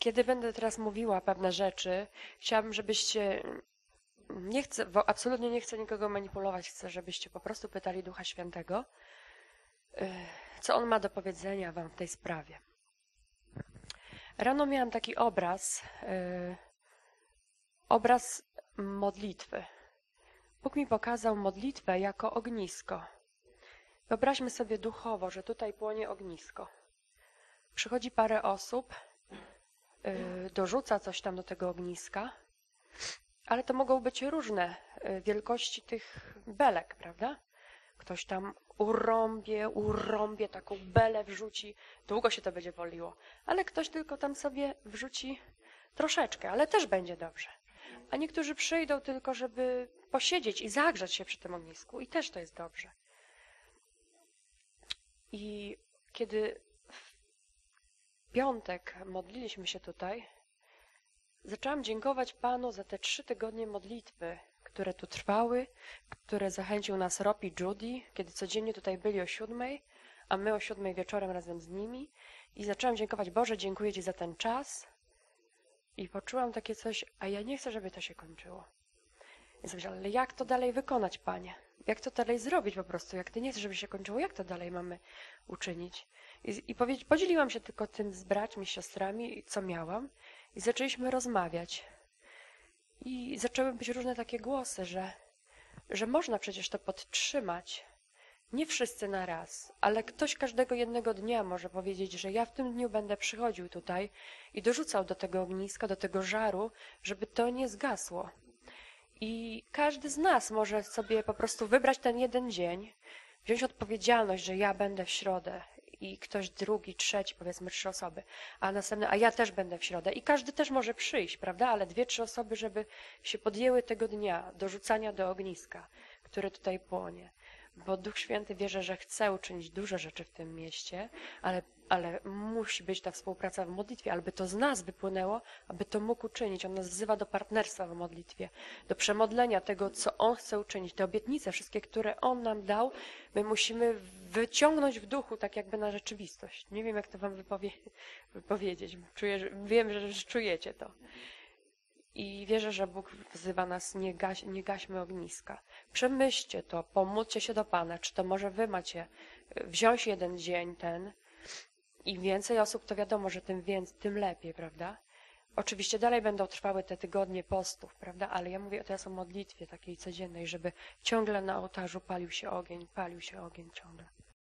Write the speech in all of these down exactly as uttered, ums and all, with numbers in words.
kiedy będę teraz mówiła pewne rzeczy, chciałabym, żebyście, nie chcę, bo absolutnie nie chcę nikogo manipulować, chcę, żebyście po prostu pytali Ducha Świętego, co On ma do powiedzenia wam w tej sprawie. Rano miałam taki obraz, yy, obraz modlitwy. Bóg mi pokazał modlitwę jako ognisko. Wyobraźmy sobie duchowo, że tutaj płonie ognisko. Przychodzi parę osób, yy, dorzuca coś tam do tego ogniska, ale to mogą być różne yy, wielkości tych belek, prawda? Ktoś tam urąbie, urąbie, taką belę wrzuci. Długo się to będzie woliło. Ale ktoś tylko tam sobie wrzuci troszeczkę, ale też będzie dobrze. A niektórzy przyjdą tylko, żeby posiedzieć i zagrzać się przy tym ognisku. I też to jest dobrze. I kiedy w piątek modliliśmy się tutaj, zaczęłam dziękować Panu za te trzy tygodnie modlitwy, które tu trwały, które zachęcił nas Rob i Judy, kiedy codziennie tutaj byli o siódmej, a my o siódmej wieczorem razem z nimi. I zaczęłam dziękować, Boże, dziękuję Ci za ten czas. I poczułam takie coś, a ja nie chcę, żeby to się kończyło. I sobie, ale jak to dalej wykonać, Panie? Jak to dalej zrobić po prostu? Jak Ty nie chcesz, żeby się kończyło, jak to dalej mamy uczynić? I, i powie, podzieliłam się tylko tym z braćmi, siostrami, co miałam. I zaczęliśmy rozmawiać. I zaczęły być różne takie głosy, że, że można przecież to podtrzymać. Nie wszyscy na raz, ale ktoś każdego jednego dnia może powiedzieć, że ja w tym dniu będę przychodził tutaj i dorzucał do tego ogniska, do tego żaru, żeby to nie zgasło. I każdy z nas może sobie po prostu wybrać ten jeden dzień, wziąć odpowiedzialność, że ja będę w środę i ktoś drugi, trzeci, powiedzmy trzy osoby, a następny, a ja też będę w środę. I każdy też może przyjść, prawda? Ale dwie, trzy osoby, żeby się podjęły tego dnia do rzucania do ogniska, które tutaj płonie. Bo Duch Święty wierzę, że chce uczynić duże rzeczy w tym mieście, ale, ale musi być ta współpraca w modlitwie, aby to z nas wypłynęło, aby to mógł uczynić. On nas wzywa do partnerstwa w modlitwie, do przemodlenia tego, co On chce uczynić. Te obietnice, wszystkie, które On nam dał, my musimy wyciągnąć w duchu, tak jakby na rzeczywistość. Nie wiem, jak to wam wypowie wypowiedzieć. Czuję, że, wiem, że, że czujecie to. I wierzę, że Bóg wzywa nas, nie, gaś, nie gaśmy ogniska. Przemyślcie to, pomódlcie się do Pana, czy to może wy macie wziąć jeden dzień ten i więcej osób, to wiadomo, że tym więcej, tym lepiej, prawda? Oczywiście dalej będą trwały te tygodnie postów, prawda? Ale ja mówię teraz o modlitwie takiej codziennej, żeby ciągle na ołtarzu palił się ogień, palił się ogień ciągle.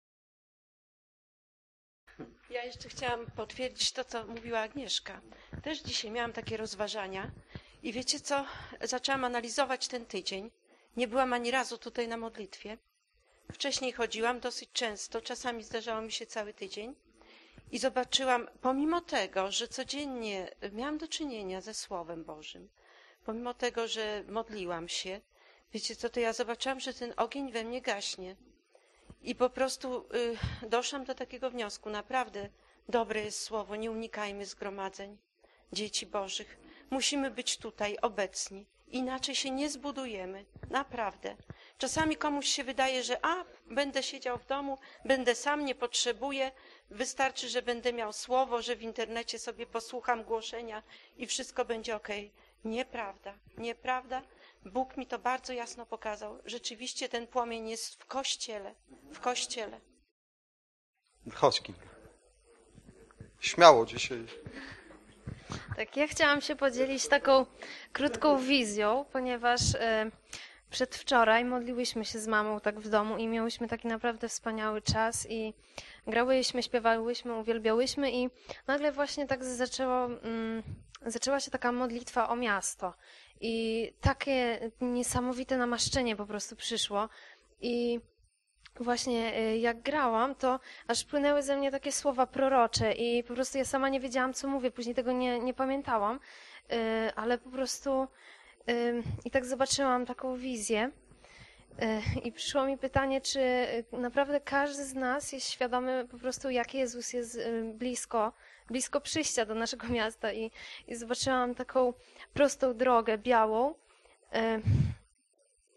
Ja jeszcze chciałam potwierdzić to, co mówiła Agnieszka. Też dzisiaj miałam takie rozważania i wiecie co? Zaczęłam analizować ten tydzień. Nie byłam ani razu tutaj na modlitwie. Wcześniej chodziłam dosyć często, czasami zdarzało mi się cały tydzień i zobaczyłam, pomimo tego, że codziennie miałam do czynienia ze Słowem Bożym, pomimo tego, że modliłam się, wiecie co, to ja zobaczyłam, że ten ogień we mnie gaśnie. I po prostu y, doszłam do takiego wniosku, naprawdę dobre jest słowo, nie unikajmy zgromadzeń dzieci Bożych. Musimy być tutaj obecni, inaczej się nie zbudujemy, naprawdę. Czasami komuś się wydaje, że a, będę siedział w domu, będę sam, nie potrzebuję, wystarczy, że będę miał słowo, że w internecie sobie posłucham głoszenia i wszystko będzie okej. Nieprawda, nieprawda. Bóg mi to bardzo jasno pokazał. Rzeczywiście ten płomień jest w Kościele. W Kościele. Chodź, Kinga. Śmiało dzisiaj. Tak, ja chciałam się podzielić taką krótką wizją, ponieważ e, przedwczoraj modliłyśmy się z mamą tak w domu i miałyśmy taki naprawdę wspaniały czas i grałyśmy, śpiewałyśmy, uwielbiałyśmy i nagle właśnie tak zaczęło, mm, zaczęła się taka modlitwa o miasto i takie niesamowite namaszczenie po prostu przyszło i właśnie jak grałam, to aż płynęły ze mnie takie słowa prorocze i po prostu ja sama nie wiedziałam, co mówię, później tego nie, nie pamiętałam, ale po prostu i tak zobaczyłam taką wizję i przyszło mi pytanie, czy naprawdę każdy z nas jest świadomy po prostu, jak Jezus jest blisko, blisko przyjścia do naszego miasta i, i zobaczyłam taką prostą drogę białą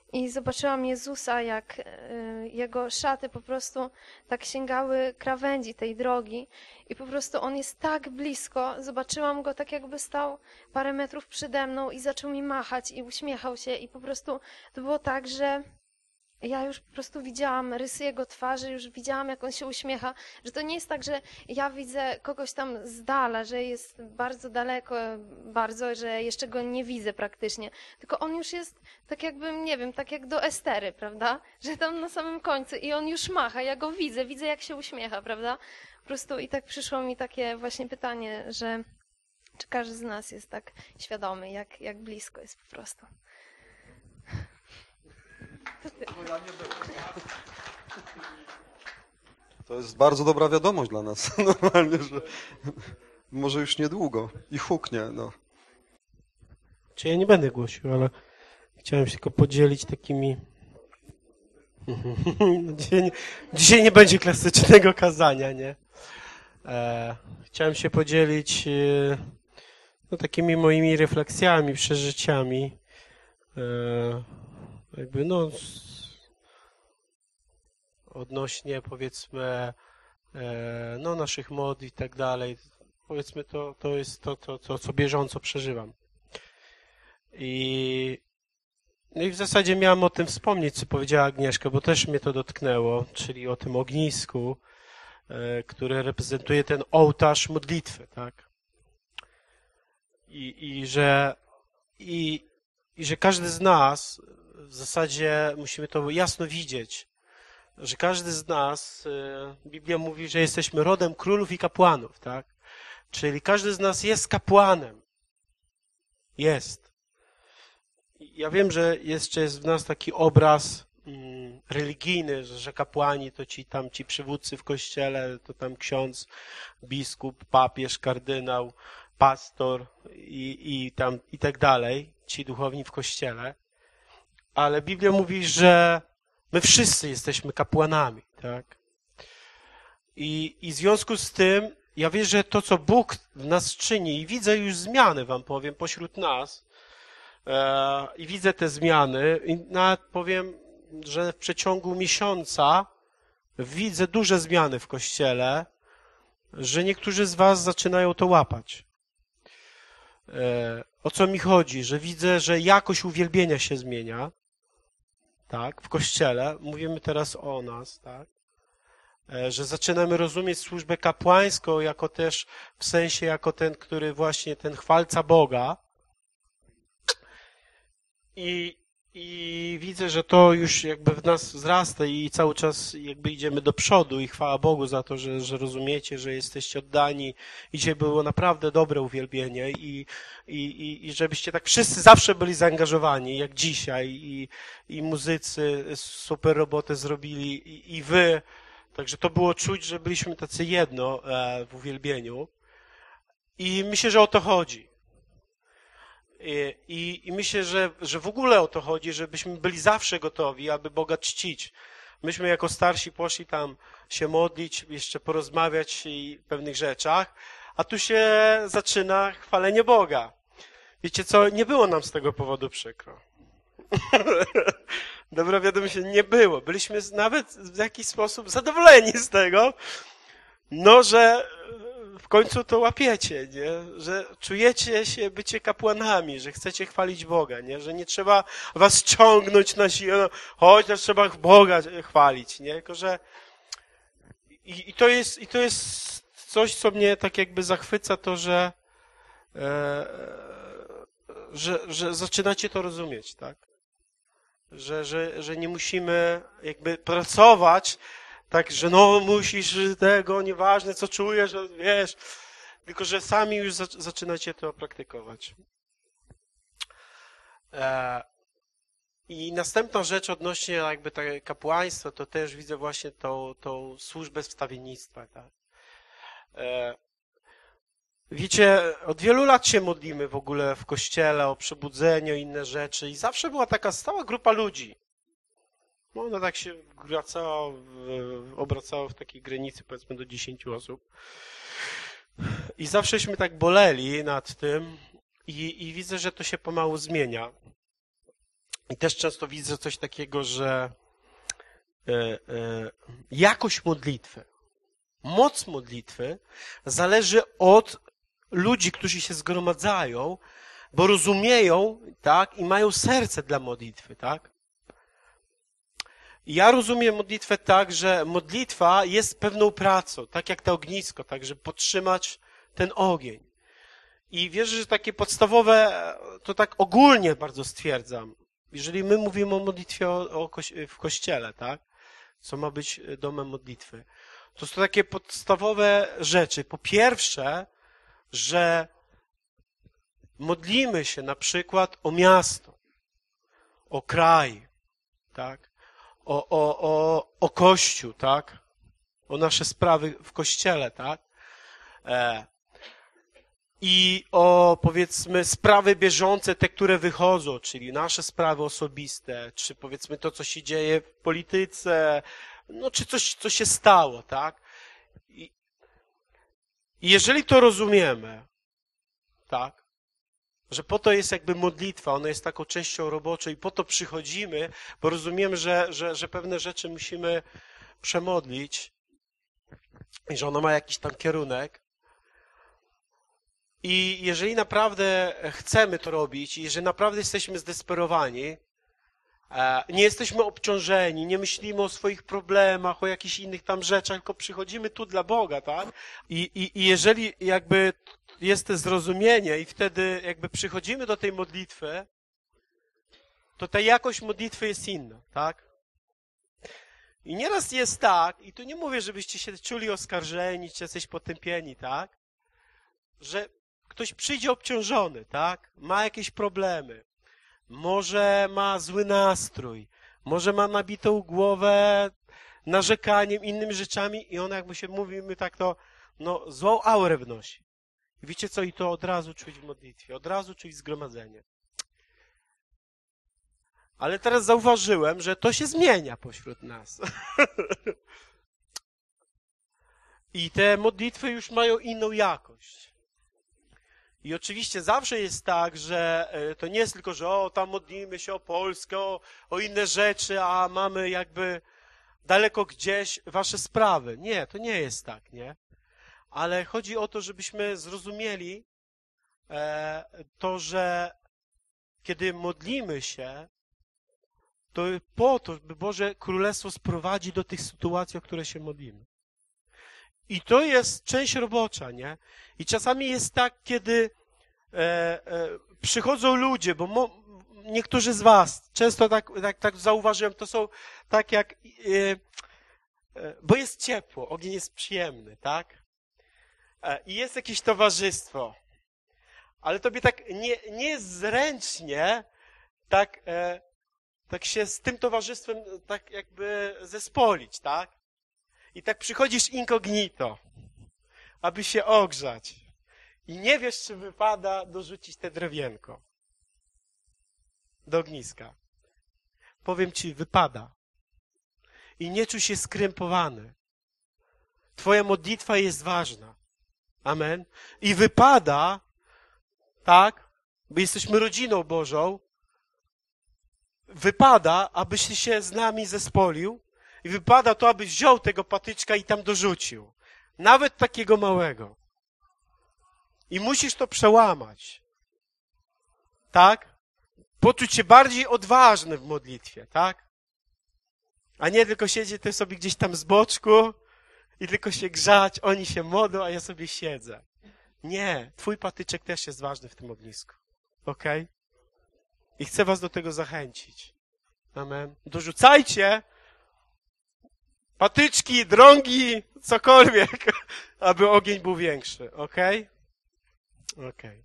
i zobaczyłam Jezusa, jak y, jego szaty po prostu tak sięgały krawędzi tej drogi i po prostu on jest tak blisko. Zobaczyłam go tak, jakby stał parę metrów przede mną i zaczął mi machać i uśmiechał się i po prostu to było tak, że ja już po prostu widziałam rysy jego twarzy, już widziałam, jak on się uśmiecha, że to nie jest tak, że ja widzę kogoś tam z dala, że jest bardzo daleko, bardzo, że jeszcze go nie widzę praktycznie, tylko on już jest tak jakbym, nie wiem, tak jak do Estery, prawda? Że tam na samym końcu i on już macha, ja go widzę, widzę, jak się uśmiecha, prawda? Po prostu i tak przyszło mi takie właśnie pytanie, że czy każdy z nas jest tak świadomy, jak, jak blisko jest po prostu. To jest bardzo dobra wiadomość dla nas. Normalnie, że może już niedługo i huknie. No. Czy ja nie będę głosił, ale chciałem się tylko podzielić takimi... dzisiaj, nie, dzisiaj nie będzie klasycznego kazania, nie? E, chciałem się podzielić e, no, takimi moimi refleksjami, przeżyciami. E, jakby no... Z, odnośnie, powiedzmy, e, no, naszych mod i tak dalej. Powiedzmy, to, to jest to, to, to, co bieżąco przeżywam. I, no i w zasadzie miałem o tym wspomnieć, co powiedziała Agnieszka, bo też mnie to dotknęło, czyli o tym ognisku, e, które reprezentuje ten ołtarz modlitwy, tak? I, i, że, i, i że każdy z nas, w zasadzie musimy to jasno widzieć, że każdy z nas, Biblia mówi, że jesteśmy rodem królów i kapłanów, tak? Czyli każdy z nas jest kapłanem. Jest. Ja wiem, że jeszcze jest w nas taki obraz mm, religijny, że kapłani to ci tam ci przywódcy w kościele, to tam ksiądz, biskup, papież, kardynał, pastor i, i tam i tak dalej, ci duchowni w kościele. Ale Biblia mówi, że my wszyscy jesteśmy kapłanami, tak? I, I w związku z tym, ja wierzę, że to, co Bóg w nas czyni, i widzę już zmiany, wam powiem, pośród nas, e, i widzę te zmiany, i nawet powiem, że w przeciągu miesiąca widzę duże zmiany w Kościele, że niektórzy z was zaczynają to łapać. E, o co mi chodzi? Że widzę, że jakość uwielbienia się zmienia, tak, w Kościele, mówimy teraz o nas, tak, że zaczynamy rozumieć służbę kapłańską jako też w sensie jako ten, który właśnie ten chwalca Boga i, i widzę, że to już jakby w nas wzrasta i cały czas jakby idziemy do przodu i chwała Bogu za to, że, że rozumiecie, że jesteście oddani i dzisiaj było naprawdę dobre uwielbienie i, i, i, i żebyście tak wszyscy zawsze byli zaangażowani, jak dzisiaj i, i muzycy super robotę zrobili i, i wy, także to było czuć, że byliśmy tacy jedno e, w uwielbieniu i myślę, że o to chodzi. I, i, I myślę, że, że w ogóle o to chodzi, żebyśmy byli zawsze gotowi, aby Boga czcić. Myśmy jako starsi poszli tam się modlić, jeszcze porozmawiać i pewnych rzeczach, a tu się zaczyna chwalenie Boga. Wiecie co, nie było nam z tego powodu przykro. Dobra wiadomość, nie było. Byliśmy nawet w jakiś sposób zadowoleni z tego, no, że w końcu to łapiecie, nie? Że czujecie się bycie kapłanami, że chcecie chwalić Boga, nie? Że nie trzeba was ciągnąć na siłę, no, chodź, to trzeba Boga chwalić, nie? Tylko, że i, i, to jest, i to jest coś, co mnie tak jakby zachwyca, to, że, e, że, że zaczynacie to rozumieć, tak? Że, że, że nie musimy jakby pracować tak, że no musisz tego, nieważne co czujesz, wiesz, tylko że sami już zaczynacie to praktykować. E, I następna rzecz odnośnie jakby tego kapłaństwa, to też widzę właśnie tą, tą służbę wstawiennictwa. Tak? E, wiecie, od wielu lat się modlimy w ogóle w kościele o przebudzenie, o inne rzeczy i zawsze była taka stała grupa ludzi. No ona tak się wracała, w, obracała w takiej granicy powiedzmy do dziesięciu osób. I zawsześmy tak boleli nad tym i, i widzę, że to się pomału zmienia. I też często widzę coś takiego, że e, e, jakość modlitwy, moc modlitwy zależy od ludzi, którzy się zgromadzają, bo rozumieją, tak, i mają serce dla modlitwy, tak. Ja rozumiem modlitwę tak, że modlitwa jest pewną pracą, tak jak to ognisko, tak, żeby podtrzymać ten ogień. I wierzę, że takie podstawowe, to tak ogólnie bardzo stwierdzam, jeżeli my mówimy o modlitwie o, o koś- w kościele, tak, co ma być domem modlitwy, to są takie podstawowe rzeczy. Po pierwsze, że modlimy się na przykład o miasto, o kraj, tak, o, o, o, o Kościół, tak, o nasze sprawy w Kościele, tak, e, i o, powiedzmy, sprawy bieżące, te, które wychodzą, czyli nasze sprawy osobiste, czy powiedzmy to, co się dzieje w polityce, no, czy coś, co się stało, tak? I, i jeżeli to rozumiemy, tak, że po to jest jakby modlitwa, ona jest taką częścią roboczą i po to przychodzimy, bo rozumiemy, że, że, że pewne rzeczy musimy przemodlić i że ona ma jakiś tam kierunek. I jeżeli naprawdę chcemy to robić, i jeżeli naprawdę jesteśmy zdesperowani, nie jesteśmy obciążeni, nie myślimy o swoich problemach, o jakichś innych tam rzeczach, tylko przychodzimy tu dla Boga, tak? I, i, i jeżeli jakby jest to zrozumienie i wtedy jakby przychodzimy do tej modlitwy, to ta jakość modlitwy jest inna, tak? I nieraz jest tak, i tu nie mówię, żebyście się czuli oskarżeni, czy jesteś potępieni, tak? Że ktoś przyjdzie obciążony, tak? Ma jakieś problemy. Może ma zły nastrój. Może ma nabitą głowę narzekaniem, innymi rzeczami i on, jak my się mówimy tak, to no, złą aurę wnosi. I wiecie co? I to od razu czuć w modlitwie. Od razu czuć zgromadzenie. Ale teraz zauważyłem, że to się zmienia pośród nas. I te modlitwy już mają inną jakość. I oczywiście zawsze jest tak, że to nie jest tylko, że o, tam modlimy się o Polskę, o, o inne rzeczy, a mamy jakby daleko gdzieś wasze sprawy. Nie, to nie jest tak, nie? Ale chodzi o to, żebyśmy zrozumieli e, to, że kiedy modlimy się, to po to, by Boże Królestwo sprowadzi do tych sytuacji, o które się modlimy. I to jest część robocza, nie? I czasami jest tak, kiedy e, e, przychodzą ludzie, bo mo, niektórzy z was, często tak, tak, tak zauważyłem, to są tak jak, e, e, bo jest ciepło, ogień jest przyjemny, tak? E, I jest jakieś towarzystwo, ale tobie tak nie, nie jest zręcznie tak, e, tak się z tym towarzystwem tak jakby zespolić, tak? I tak przychodzisz incognito, aby się ogrzać. I nie wiesz, czy wypada dorzucić te drewienko do ogniska. Powiem ci, wypada. I nie czuj się skrępowany. Twoja modlitwa jest ważna. Amen. I wypada, tak, bo jesteśmy rodziną Bożą, wypada, abyś się z nami zespolił, i wypada to, abyś wziął tego patyczka i tam dorzucił. Nawet takiego małego. I musisz to przełamać. Tak? Poczuć się bardziej odważny w modlitwie, tak? A nie tylko siedzieć ty sobie gdzieś tam z boczku i tylko się grzać, oni się modlą, a ja sobie siedzę. Nie, twój patyczek też jest ważny w tym ognisku. Okej? Okay? I chcę was do tego zachęcić. Amen. Dorzucajcie patyczki, drągi, cokolwiek, aby ogień był większy. Okej? Okay? Okej.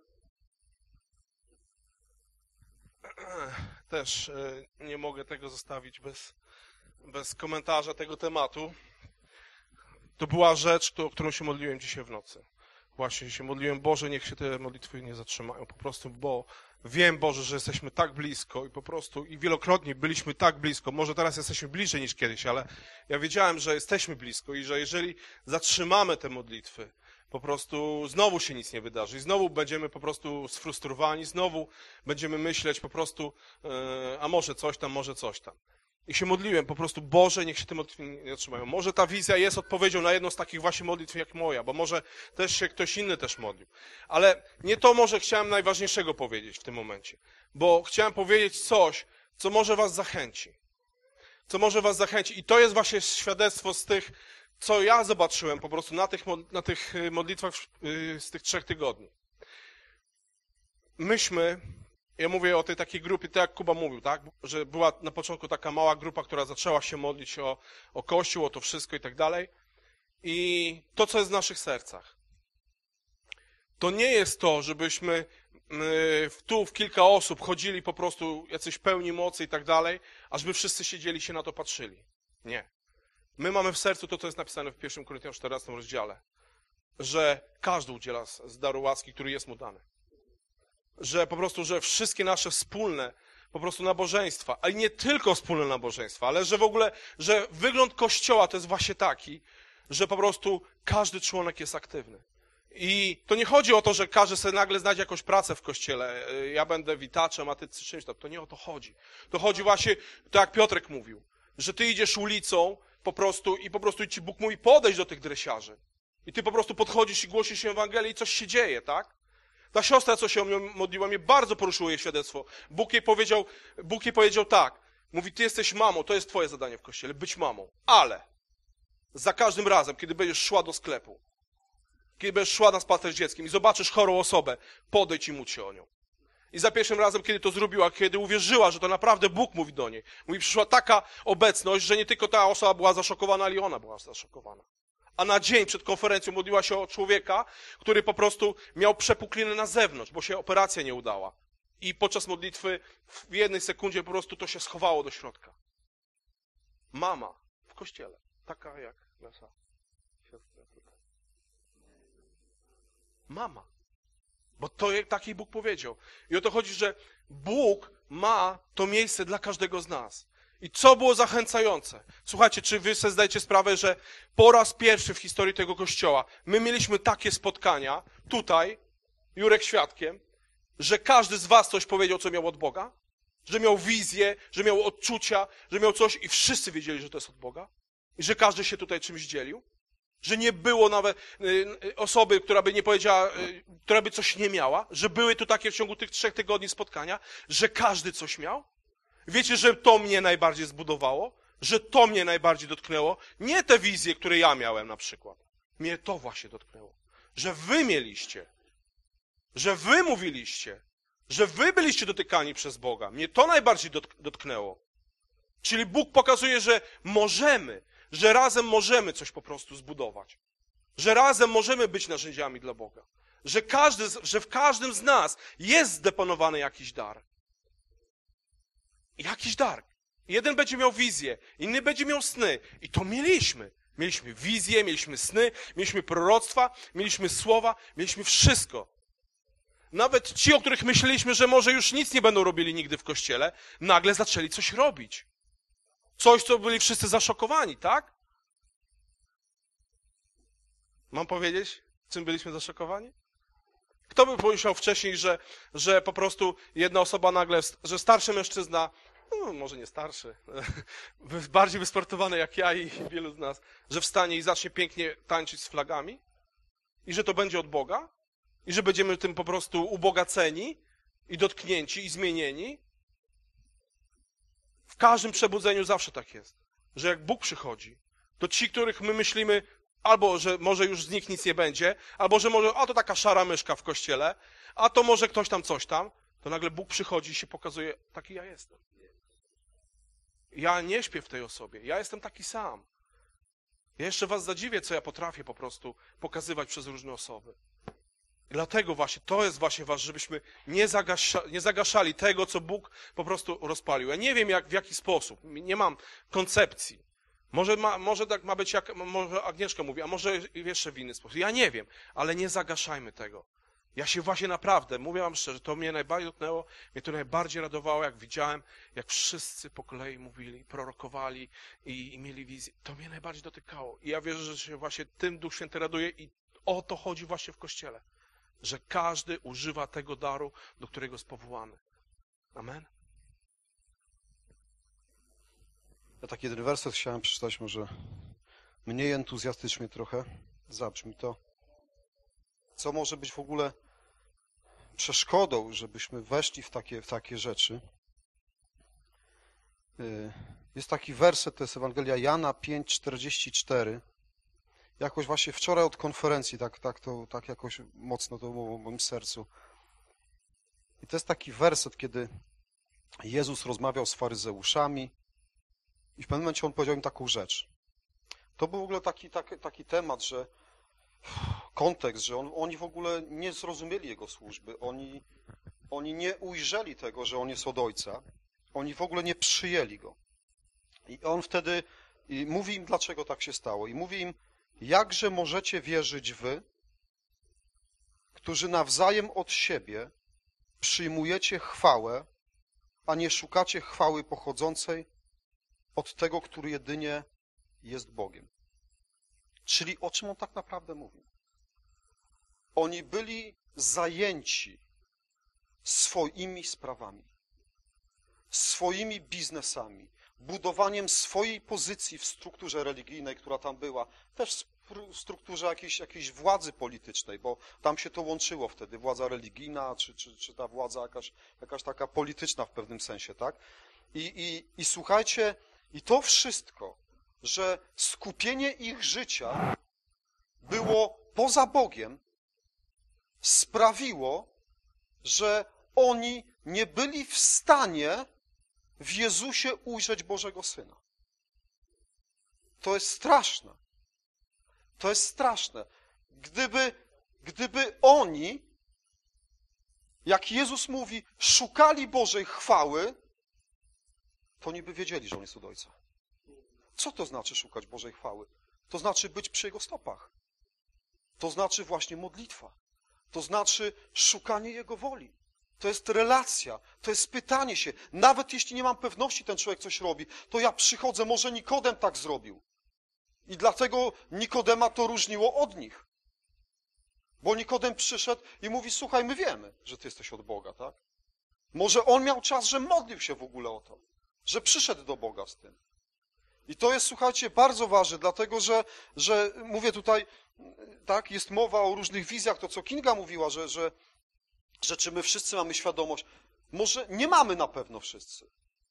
Okay. Też nie mogę tego zostawić bez, bez komentarza tego tematu. To była rzecz, o którą się modliłem dzisiaj w nocy. Właśnie się modliłem, Boże, niech się te modlitwy nie zatrzymają. Po prostu, bo wiem, Boże, że jesteśmy tak blisko i po prostu, i wielokrotnie byliśmy tak blisko. Może teraz jesteśmy bliżej niż kiedyś, ale ja wiedziałem, że jesteśmy blisko i że jeżeli zatrzymamy te modlitwy, po prostu znowu się nic nie wydarzy i znowu będziemy po prostu sfrustrowani, znowu będziemy myśleć po prostu, e, a może coś tam, może coś tam. I się modliłem po prostu, Boże, niech się te modlitwy nie otrzymają. Może ta wizja jest odpowiedzią na jedną z takich właśnie modlitw jak moja, bo może też się ktoś inny też modlił. Ale nie to może chciałem najważniejszego powiedzieć w tym momencie, bo chciałem powiedzieć coś, co może was zachęci. Co może was zachęci. I to jest właśnie świadectwo z tych, co ja zobaczyłem po prostu na tych, na tych modlitwach z tych trzech tygodni. Myśmy, ja mówię o tej takiej grupie, tak jak Kuba mówił, tak, że była na początku taka mała grupa, która zaczęła się modlić o, o Kościół, o to wszystko i tak dalej. I to, co jest w naszych sercach. To nie jest to, żebyśmy tu w kilka osób chodzili po prostu jacyś pełni mocy i tak dalej, a żeby wszyscy siedzieli się na to patrzyli. Nie. My mamy w sercu to, co jest napisane w pierwszym Koryntian czternastym rozdziale, że każdy udziela z daru łaski, który jest mu dany. Że po prostu, że wszystkie nasze wspólne po prostu nabożeństwa, ale nie tylko wspólne nabożeństwa, ale że w ogóle, że wygląd Kościoła to jest właśnie taki, że po prostu każdy członek jest aktywny. I to nie chodzi o to, że każdy sobie nagle znajdzie jakąś pracę w Kościele, ja będę witaczem, a ty czymś tam. To nie o to chodzi. To chodzi właśnie, tak jak Piotrek mówił, że ty idziesz ulicą po prostu i po prostu ci Bóg mówi podejdź do tych dresiarzy. I ty po prostu podchodzisz i głosisz się Ewangelię i coś się dzieje, tak? Ta siostra, co się o mnie modliła, mnie bardzo poruszyło jej świadectwo. Bóg jej powiedział, Bóg jej powiedział tak, mówi, ty jesteś mamą, to jest twoje zadanie w Kościele, być mamą, ale za każdym razem, kiedy będziesz szła do sklepu, kiedy będziesz szła na spacer z dzieckiem i zobaczysz chorą osobę, podejdź i módl się o nią. I za pierwszym razem, kiedy to zrobiła, kiedy uwierzyła, że to naprawdę Bóg mówi do niej, mówi, przyszła taka obecność, że nie tylko ta osoba była zaszokowana, ale i ona była zaszokowana. A na dzień przed konferencją modliła się o człowieka, który po prostu miał przepuklinę na zewnątrz, bo się operacja nie udała. I podczas modlitwy w jednej sekundzie po prostu to się schowało do środka. Mama w kościele, taka jak nasza siostra tutaj. Mama. Bo to takiej Bóg powiedział. I o to chodzi, że Bóg ma to miejsce dla każdego z nas. I co było zachęcające? Słuchajcie, czy wy sobie zdajecie sprawę, że po raz pierwszy w historii tego kościoła my mieliśmy takie spotkania, tutaj, Jurek świadkiem, że każdy z was coś powiedział, co miał od Boga? Że miał wizję, że miał odczucia, że miał coś i wszyscy wiedzieli, że to jest od Boga? I że każdy się tutaj czymś dzielił? Że nie było nawet y, osoby, która by nie powiedziała, y, która by coś nie miała? Że były tu takie w ciągu tych trzech tygodni spotkania? Że każdy coś miał? Wiecie, że to mnie najbardziej zbudowało? Że to mnie najbardziej dotknęło? Nie te wizje, które ja miałem na przykład. Mnie to właśnie dotknęło. Że wy mieliście. Że wy mówiliście. Że wy byliście dotykani przez Boga. Mnie to najbardziej dotknęło. Czyli Bóg pokazuje, że możemy, że razem możemy coś po prostu zbudować. Że razem możemy być narzędziami dla Boga. Że, każdy, że w każdym z nas jest zdeponowany jakiś dar. Jakiś dar. Jeden będzie miał wizję, inny będzie miał sny. I to mieliśmy. Mieliśmy wizję, mieliśmy sny, mieliśmy proroctwa, mieliśmy słowa, mieliśmy wszystko. Nawet ci, o których myśleliśmy, że może już nic nie będą robili nigdy w kościele, nagle zaczęli coś robić. Coś, co byli wszyscy zaszokowani, tak? Mam powiedzieć, czym byliśmy zaszokowani? Kto by pomyślał wcześniej, że, że po prostu jedna osoba nagle, że starszy mężczyzna, no może nie starszy, bardziej wysportowany jak ja i wielu z nas, że wstanie i zacznie pięknie tańczyć z flagami? I że to będzie od Boga? I że będziemy tym po prostu ubogaceni i dotknięci i zmienieni? W każdym przebudzeniu zawsze tak jest, że jak Bóg przychodzi, to ci, których my myślimy, albo że może już z nich nic nie będzie, albo że może, a to taka szara myszka w kościele, a to może ktoś tam coś tam, to nagle Bóg przychodzi i się pokazuje, taki ja jestem. Ja nie śpię w tej osobie, ja jestem taki sam. Ja jeszcze was zadziwię, co ja potrafię po prostu pokazywać przez różne osoby. I dlatego właśnie, to jest właśnie ważne, żebyśmy nie, zagasza, nie zagaszali tego, co Bóg po prostu rozpalił. Ja nie wiem, jak, w jaki sposób, nie mam koncepcji. Może, ma, może tak ma być, jak może Agnieszka mówi, a może jeszcze w inny sposób. Ja nie wiem, ale nie zagaszajmy tego. Ja się właśnie naprawdę, mówię wam szczerze, to mnie najbardziej dotknęło, mnie to najbardziej radowało, jak widziałem, jak wszyscy po kolei mówili, prorokowali i, i mieli wizję. To mnie najbardziej dotykało. I ja wierzę, że się właśnie tym Duch Święty raduje i O to chodzi właśnie w Kościele, że każdy używa tego daru, do którego jest powołany. Amen. Ja taki jeden werset chciałem przeczytać, może mniej entuzjastycznie trochę zabrzmi to. Co może być w ogóle przeszkodą, żebyśmy weszli w takie, w takie rzeczy? Jest taki werset, to jest Ewangelia Jana pięć czterdzieści cztery. Jakoś właśnie wczoraj od konferencji tak, tak, to, tak jakoś mocno to było w moim sercu. I to jest taki werset, kiedy Jezus rozmawiał z faryzeuszami i w pewnym momencie on powiedział im taką rzecz. To był w ogóle taki, taki, taki temat, że kontekst, że on, oni w ogóle nie zrozumieli Jego służby, oni, oni nie ujrzeli tego, że On jest od Ojca, oni w ogóle nie przyjęli Go. I On wtedy i mówi im, dlaczego tak się stało. I mówi im, jakże możecie wierzyć wy, którzy nawzajem od siebie przyjmujecie chwałę, a nie szukacie chwały pochodzącej od tego, który jedynie jest Bogiem. Czyli o czym on tak naprawdę mówi? Oni byli zajęci swoimi sprawami, swoimi biznesami, budowaniem swojej pozycji w strukturze religijnej, która tam była, też w strukturze jakiejś, jakiejś władzy politycznej, bo tam się to łączyło wtedy, władza religijna, czy, czy, czy ta władza jakaś, jakaś taka polityczna w pewnym sensie, tak? I, i, i słuchajcie, i to wszystko, że skupienie ich życia było poza Bogiem, sprawiło, że oni nie byli w stanie w Jezusie ujrzeć Bożego Syna. To jest straszne. To jest straszne. Gdyby, gdyby oni, jak Jezus mówi, szukali Bożej chwały, to oni by wiedzieli, że On jest od Ojca. Co to znaczy szukać Bożej chwały? To znaczy być przy Jego stopach. To znaczy właśnie modlitwa. To znaczy szukanie Jego woli. To jest relacja, to jest pytanie się. Nawet jeśli nie mam pewności, ten człowiek coś robi, to ja przychodzę, może Nikodem tak zrobił. I dlatego Nikodema to różniło od nich. Bo Nikodem przyszedł i mówi, słuchaj, my wiemy, że ty jesteś od Boga, tak? Może on miał czas, że modlił się w ogóle o to, że przyszedł do Boga z tym. I to jest, słuchajcie, bardzo ważne, dlatego że, że mówię tutaj, tak, jest mowa o różnych wizjach, to co Kinga mówiła, że, że, że czy my wszyscy mamy świadomość. Może nie mamy na pewno wszyscy.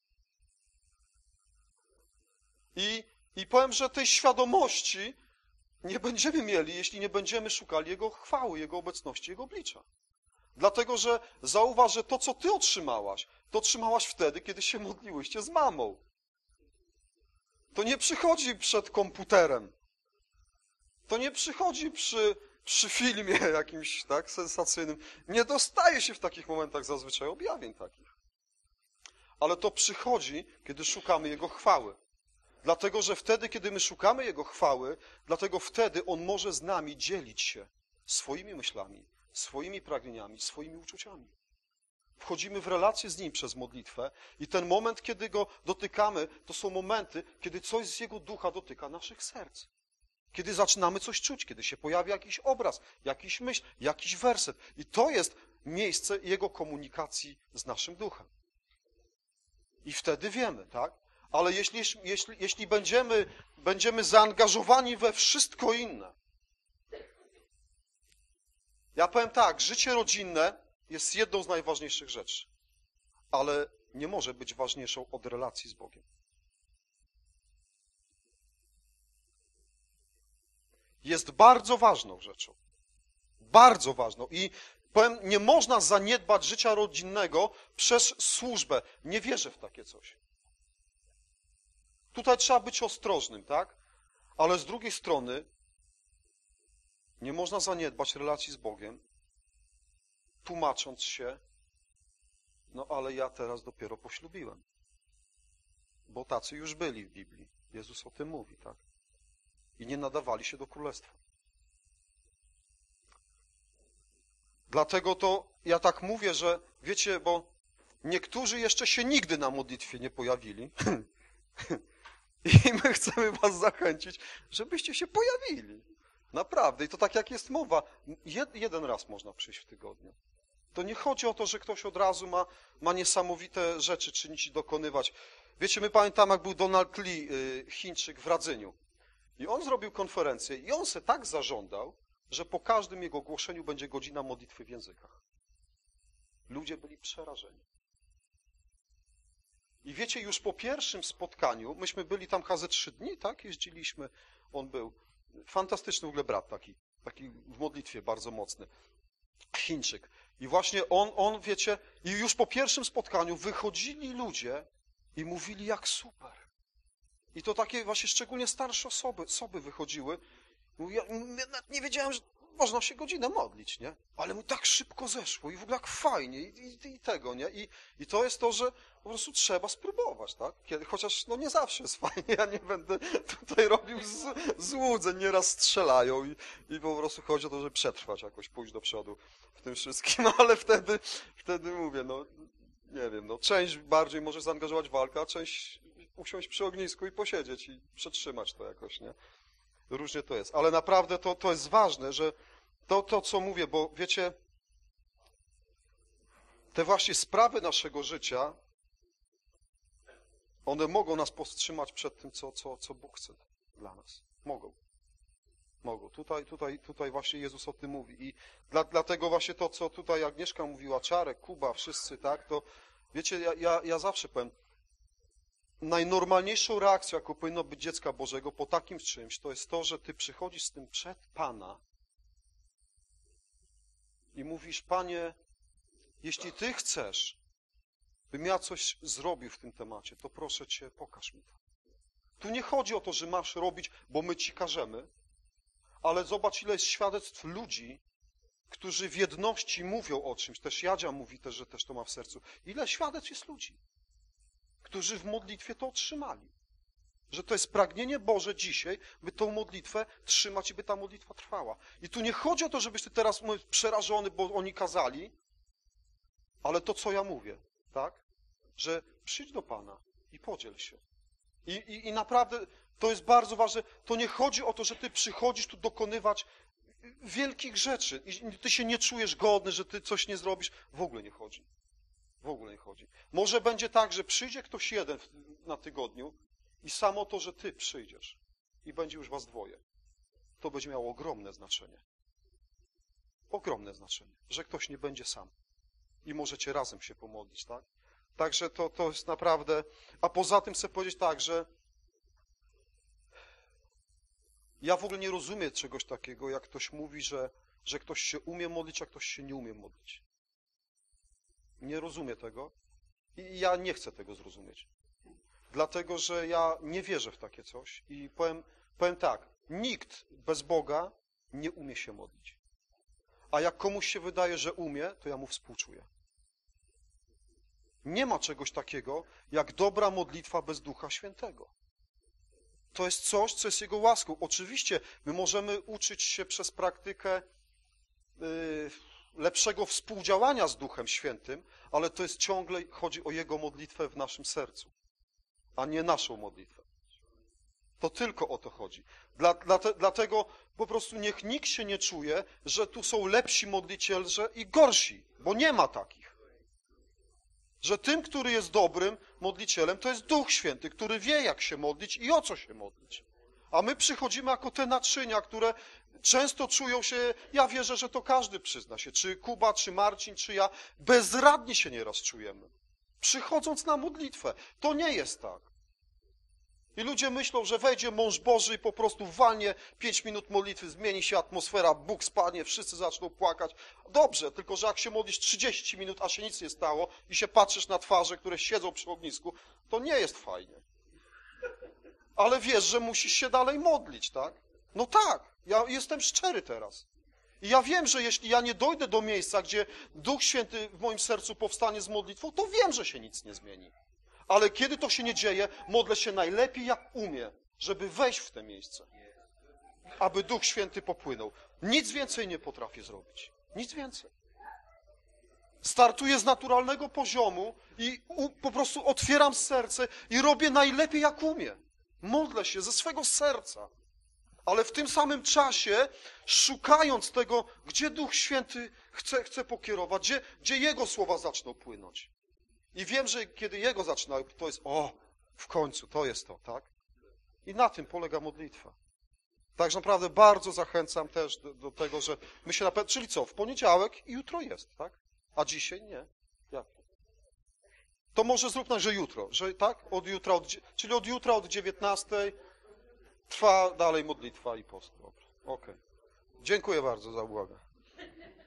I, i powiem, że tej świadomości nie będziemy mieli, jeśli nie będziemy szukali Jego chwały, Jego obecności, Jego oblicza. Dlatego, że zauważ, że to, co ty otrzymałaś, to otrzymałaś wtedy, kiedy się modliłyście z mamą. To nie przychodzi przed komputerem. To nie przychodzi przy, przy filmie jakimś, tak, sensacyjnym. Nie dostaje się w takich momentach zazwyczaj objawień takich. Ale to przychodzi, kiedy szukamy Jego chwały. Dlatego, że wtedy, kiedy my szukamy Jego chwały, dlatego wtedy On może z nami dzielić się swoimi myślami, swoimi pragnieniami, swoimi uczuciami. Wchodzimy w relację z Nim przez modlitwę i ten moment, kiedy Go dotykamy, to są momenty, kiedy coś z Jego ducha dotyka naszych serc. Kiedy zaczynamy coś czuć, kiedy się pojawia jakiś obraz, jakiś myśl, jakiś werset. I to jest miejsce Jego komunikacji z naszym duchem. I wtedy wiemy, tak? Ale jeśli, jeśli, jeśli będziemy, będziemy zaangażowani we wszystko inne, ja powiem tak, życie rodzinne jest jedną z najważniejszych rzeczy, ale nie może być ważniejszą od relacji z Bogiem. Jest bardzo ważną rzeczą. Bardzo ważną. I powiem, nie można zaniedbać życia rodzinnego przez służbę. Nie wierzę w takie coś. Tutaj trzeba być ostrożnym, tak? Ale z drugiej strony nie można zaniedbać relacji z Bogiem, tłumacząc się, no ale ja teraz dopiero poślubiłem. Bo tacy już byli w Biblii. Jezus o tym mówi, tak? I nie nadawali się do królestwa. Dlatego to ja tak mówię, że wiecie, bo niektórzy jeszcze się nigdy na modlitwie nie pojawili. I my chcemy was zachęcić, żebyście się pojawili. Naprawdę. I to tak jak jest mowa. Jed, jeden raz można przyjść w tygodniu. To nie chodzi o to, że ktoś od razu ma, ma niesamowite rzeczy czynić i dokonywać. Wiecie, my pamiętamy, jak był Donald Lee, Chińczyk w Radzyniu. I on zrobił konferencję i on se tak zażądał, że po każdym jego głoszeniu będzie godzina modlitwy w językach. Ludzie byli przerażeni. I wiecie, już po pierwszym spotkaniu, myśmy byli tam chyba ze trzy dni, tak? Jeździliśmy, on był fantastyczny w ogóle brat taki, taki w modlitwie bardzo mocny. Chińczyk. I właśnie on, on, wiecie, i już po pierwszym spotkaniu wychodzili ludzie i mówili, jak super. I to takie właśnie szczególnie starsze osoby, osoby wychodziły. Ja nie wiedziałem, że można się godzinę modlić, nie? Ale mu tak szybko zeszło i w ogóle jak fajnie i, i, i tego, nie? I, I to jest to, że po prostu trzeba spróbować, tak? Kiedy, chociaż no nie zawsze jest fajnie, ja nie będę tutaj robił z, złudzeń, nieraz strzelają i, i po prostu chodzi o to, żeby przetrwać jakoś, pójść do przodu w tym wszystkim, no ale wtedy, wtedy mówię, no nie wiem, no część bardziej może zaangażować w walkę, a część usiąść przy ognisku i posiedzieć i przetrzymać to jakoś, nie? Różnie to jest, ale naprawdę to, to jest ważne, że to, to, co mówię, bo wiecie, te właśnie sprawy naszego życia, one mogą nas powstrzymać przed tym, co, co, co Bóg chce dla nas. Mogą. Mogą. Tutaj, tutaj, tutaj właśnie Jezus o tym mówi. I dla, dlatego właśnie to, co tutaj Agnieszka mówiła, Czarek, Kuba, wszyscy, tak, to wiecie, ja, ja, ja zawsze powiem, najnormalniejszą reakcją, jaką powinno być dziecka Bożego po takim czymś, to jest to, że ty przychodzisz z tym przed Pana i mówisz, Panie, jeśli Ty chcesz, bym ja coś zrobił w tym temacie, to proszę Cię, pokaż mi to. Tu nie chodzi o to, że masz robić, bo my Ci każemy, ale zobacz, ile jest świadectw ludzi, którzy w jedności mówią o czymś. Też Jadzia mówi też, że też to ma w sercu. Ile świadectw jest ludzi, którzy w modlitwie to otrzymali. Że to jest pragnienie Boże dzisiaj, by tą modlitwę trzymać i by ta modlitwa trwała. I tu nie chodzi o to, żebyś ty teraz mówił, przerażony, bo oni kazali, ale to, co ja mówię, tak? Że przyjdź do Pana i podziel się. I, i, i naprawdę to jest bardzo ważne. To nie chodzi o to, że ty przychodzisz tu dokonywać wielkich rzeczy i ty się nie czujesz godny, że ty coś nie zrobisz. W ogóle nie chodzi. W ogóle nie chodzi. Może będzie tak, że przyjdzie ktoś jeden na tygodniu i samo to, że ty przyjdziesz i będzie już was dwoje, to będzie miało ogromne znaczenie. Ogromne znaczenie, że ktoś nie będzie sam i możecie razem się pomodlić, tak? Także to, to jest naprawdę... A poza tym chcę powiedzieć tak, że ja w ogóle nie rozumiem czegoś takiego, jak ktoś mówi, że, że ktoś się umie modlić, a ktoś się nie umie modlić. Nie rozumiem tego i ja nie chcę tego zrozumieć. Dlatego, że ja nie wierzę w takie coś i powiem, powiem tak, nikt bez Boga nie umie się modlić. A jak komuś się wydaje, że umie, to ja mu współczuję. Nie ma czegoś takiego, jak dobra modlitwa bez Ducha Świętego. To jest coś, co jest Jego łaską. Oczywiście my możemy uczyć się przez praktykę yy, lepszego współdziałania z Duchem Świętym, ale to jest ciągle, chodzi o Jego modlitwę w naszym sercu, a nie naszą modlitwę. To tylko o to chodzi. Dla, dla te, dlatego po prostu niech nikt się nie czuje, że tu są lepsi modlicielze i gorsi, bo nie ma takich. Że tym, który jest dobrym modlicielem, to jest Duch Święty, który wie, jak się modlić i o co się modlić. A my przychodzimy jako te naczynia, które często czują się, ja wierzę, że to każdy przyzna się, czy Kuba, czy Marcin, czy ja, bezradni się nieraz czujemy. Przychodząc na modlitwę, to nie jest tak. I ludzie myślą, że wejdzie mąż Boży i po prostu walnie pięć minut modlitwy, zmieni się atmosfera, Bóg spadnie, wszyscy zaczną płakać. Dobrze, tylko że jak się modlisz trzydzieści minut, a się nic nie stało i się patrzysz na twarze, które siedzą przy ognisku, to nie jest fajnie. Ale wiesz, że musisz się dalej modlić, tak? No tak, ja jestem szczery teraz. I ja wiem, że jeśli ja nie dojdę do miejsca, gdzie Duch Święty w moim sercu powstanie z modlitwą, to wiem, że się nic nie zmieni. Ale kiedy to się nie dzieje, modlę się najlepiej jak umiem, żeby wejść w te miejsce. Aby Duch Święty popłynął. Nic więcej nie potrafię zrobić. Nic więcej. Startuję z naturalnego poziomu i u, po prostu otwieram serce i robię najlepiej jak umiem. Modlę się ze swego serca. ale w tym samym czasie szukając tego, gdzie Duch Święty chce, chce pokierować, gdzie, gdzie Jego słowa zaczną płynąć. I wiem, że kiedy Jego zaczynają, to jest, o, w końcu, to jest to, tak? I na tym polega modlitwa. Także naprawdę bardzo zachęcam też do, do tego, że my się naprawdę, czyli co, w poniedziałek i jutro jest, tak? A dzisiaj nie. Jak? To może zróbmy, że jutro, że tak? Od jutra, od, czyli od jutra od dziewiętnastej trwa dalej modlitwa i post. Okej. Okay. Dziękuję bardzo za uwagę.